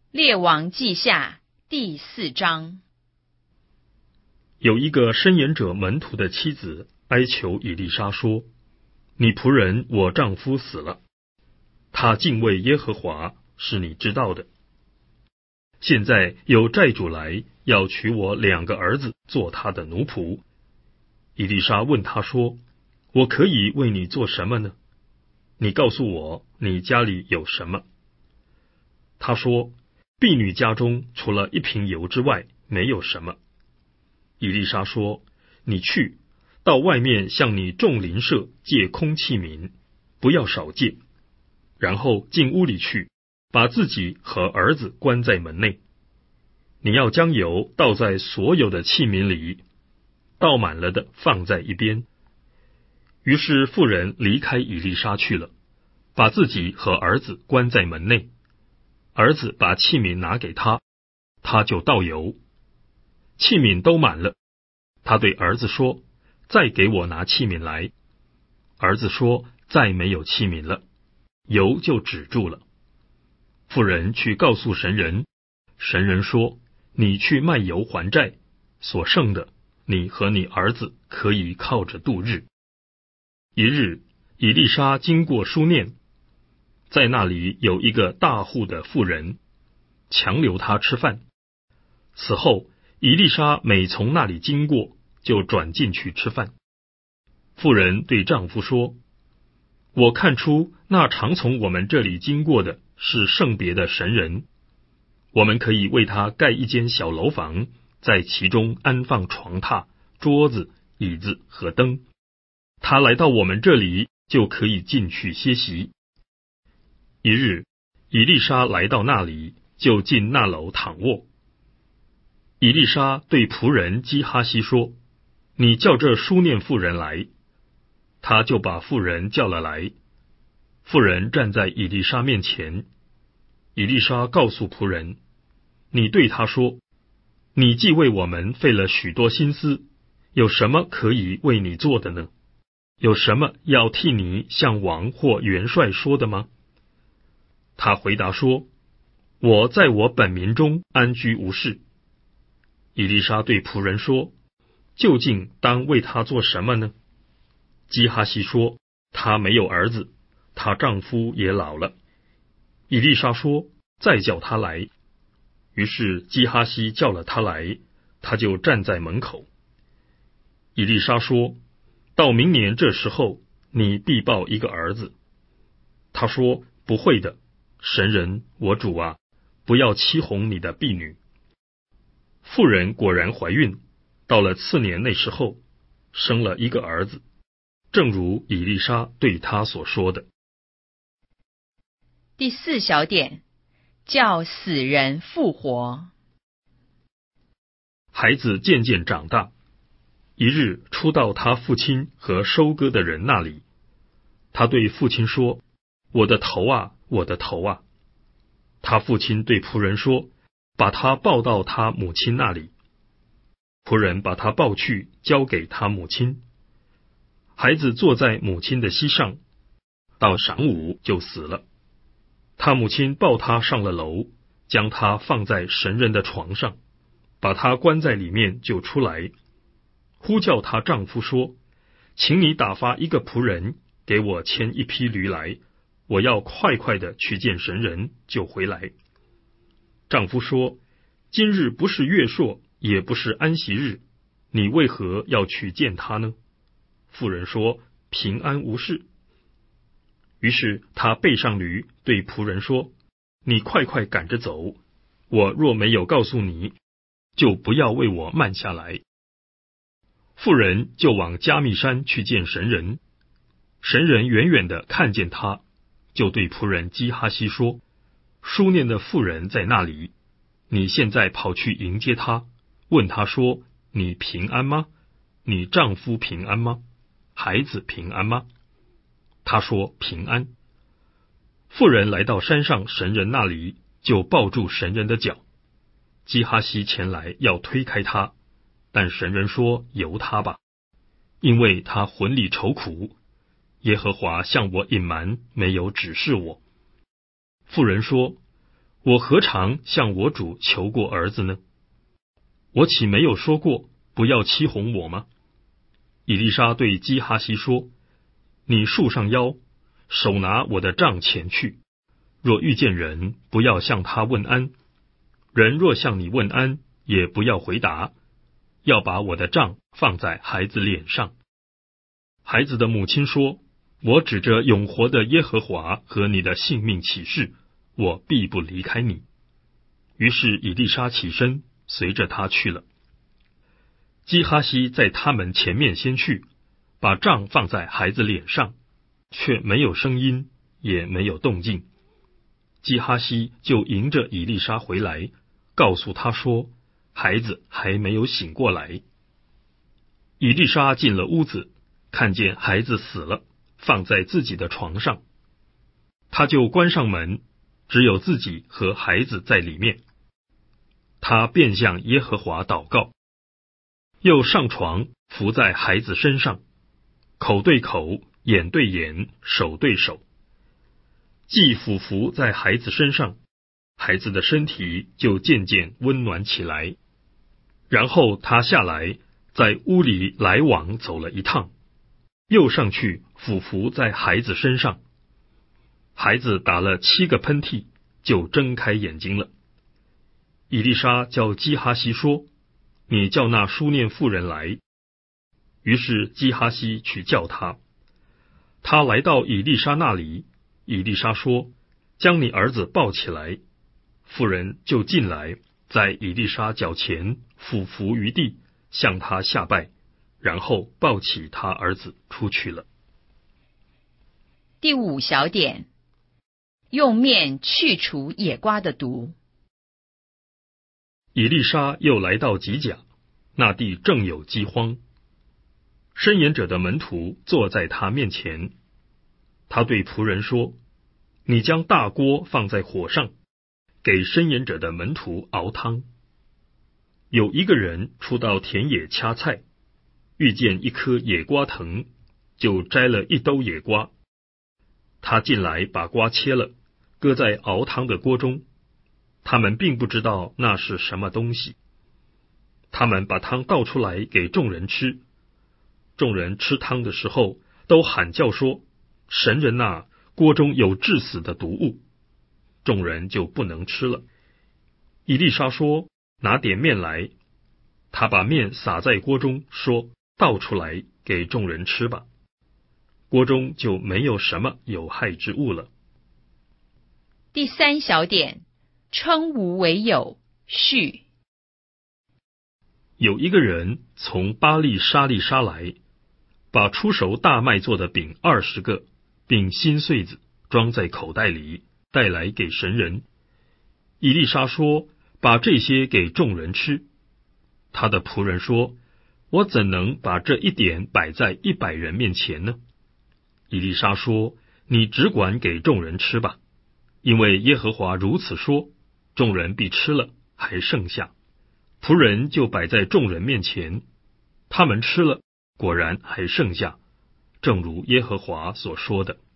列王记下第4章。 有一个申言者门徒的妻子哀求以利沙说：你仆人我丈夫死了，他敬畏耶和华，是你知道的。现在有债主来，要娶我2个儿子做他的奴仆。以利沙问他说：我可以为你做什么呢？你告诉我，你家里有什么？他说：婢女家中除了1瓶油之外，没有什么。以利沙说：你去，到外面向你众邻舍借空器皿，不要少借。然后进屋里去，把自己和儿子关在门内。你要将油倒在所有的器皿里，倒满了的放在一边。于是妇人离开以利沙去了，把自己和儿子关在门内。儿子把器皿拿给他，他就倒油。器皿都满了，他对儿子说：再给我拿器皿来。儿子说：再没有器皿了，油就止住了。妇人去告诉神人，神人说：你去卖油还债，所剩的你和你儿子可以靠着度日。一日，以利沙经过书念，在那里有一个大户的妇人，强留他吃饭。此后，以利沙每从那里经过，就转进去吃饭。妇人对丈夫说：我看出那常从我们这里经过的是圣别的神人，我们可以为他盖一间小楼房，在其中安放床榻、桌子、椅子和灯。他来到我们这里，就可以进去歇息。一日，以利沙来到那里，就进那楼躺卧。以利沙对仆人基哈西说：你叫这书念妇人来。他就把妇人叫了来。妇人站在以利沙面前。以利沙告诉仆人：你对他说，你既为我们费了许多心思，有什么可以为你做的呢？有什么要替你向王或元帅说的吗？他回答说：我在我本民中安居无事。以利沙对仆人说：究竟当为他做什么呢？基哈西说：他没有儿子，她丈夫也老了。以利沙说：再叫他来。于是基哈西叫了他来，他就站在门口。以利沙说：到明年这时候，你必抱一个儿子。他说：不会的，神人我主啊，不要欺哄你的婢女。妇人果然怀孕，到了次年那时候，生了一个儿子，正如以利沙对他所说的。 第4小点，叫死人复活。 孩子渐渐长大，一日出到他父亲和收割的人那里，他对父亲说：我的头啊，我的头啊！他父亲对仆人说：把他抱到他母亲那里。仆人把他抱去，交给他母亲。孩子坐在母亲的膝上，到晌午就死了。他母亲抱他上了楼，将他放在神人的床上，把他关在里面，就出来，呼叫她丈夫说：请你打发一个仆人给我牵1匹驴来，我要快快的去见神人，就回来。丈夫说：今日不是月朔，也不是安息日，你为何要去见他呢？妇人说：平安无事。于是他背上驴，对仆人说：你快快赶着走，我若没有告诉你，就不要为我慢下来。妇人就往加密山去见神人。神人远远的看见他，就对仆人基哈西说：书念的妇人在那里，你现在跑去迎接他，问他说：你平安吗？你丈夫平安吗？孩子平安吗？他说：平安。妇人来到山上神人那里，就抱住神人的脚。基哈西前来要推开他，但神人说：由他吧，因为他魂里愁苦，耶和华向我隐瞒，没有指示我。妇人说： 我何尝向我主求过儿子呢？我岂没有说过不要欺哄我吗？以利沙对基哈西说，你束上腰，手拿我的杖前去，若遇见人，不要向他问安，人若向你问安，也不要回答，要把我的杖放在孩子脸上。孩子的母亲说，我指着永活的耶和华和你的性命起誓，我必不离开你。于是以利沙起身，随着他去了。基哈西在他们前面先去，把杖放在孩子脸上，却没有声音，也没有动静。基哈西就迎着以利沙回来，告诉他说，孩子还没有醒过来。以利沙进了屋子，看见孩子死了，放在自己的床上，他就关上门，只有自己和孩子在里面。他便向耶和华祷告，又上床伏在孩子身上，口对口，眼对眼，手对手。既俯伏在孩子身上，孩子的身体就渐渐温暖起来。然后他下来，在屋里来往走了一趟，又上去俯伏在孩子身上。孩子打了7个喷嚏，就睁开眼睛了。以利沙叫基哈西说，你叫那书念妇人来。于是基哈西去叫他。他来到以利沙那里，以利沙说，将你儿子抱起来。妇人就进来，在以利沙脚前俯伏于地，向他下拜，然后抱起他儿子出去了。 第5小点，用面去除野瓜的毒。 以利沙又来到吉甲，那地正有饥荒。申言者的门徒坐在他面前，他对仆人说，你将大锅放在火上，给申言者的门徒熬汤。有一个人出到田野掐菜，遇见一棵野瓜藤，就摘了1兜野瓜。他进来把瓜切了，搁在熬汤的锅中。他们并不知道那是什么东西。他们把汤倒出来给众人吃。众人吃汤的时候，都喊叫说，神人啊，锅中有致死的毒物。众人就不能吃了。以利沙说，拿点面来。他把面撒在锅中，说，倒出来给众人吃吧。锅中就没有什么有害之物了。 第3小点，称无为有，序。 有一个人从巴利沙利沙来，把出熟大麦做的饼20个，并新穗子装在口袋里，带来给神人。以利沙说，把这些给众人吃。他的仆人说，我怎能把这一点摆在100人面前呢？以利沙说，你只管给众人吃吧，因为耶和华如此说，众人必吃了，还剩下。仆人就摆在众人面前，他们吃了，果然还剩下，正如耶和华所说的。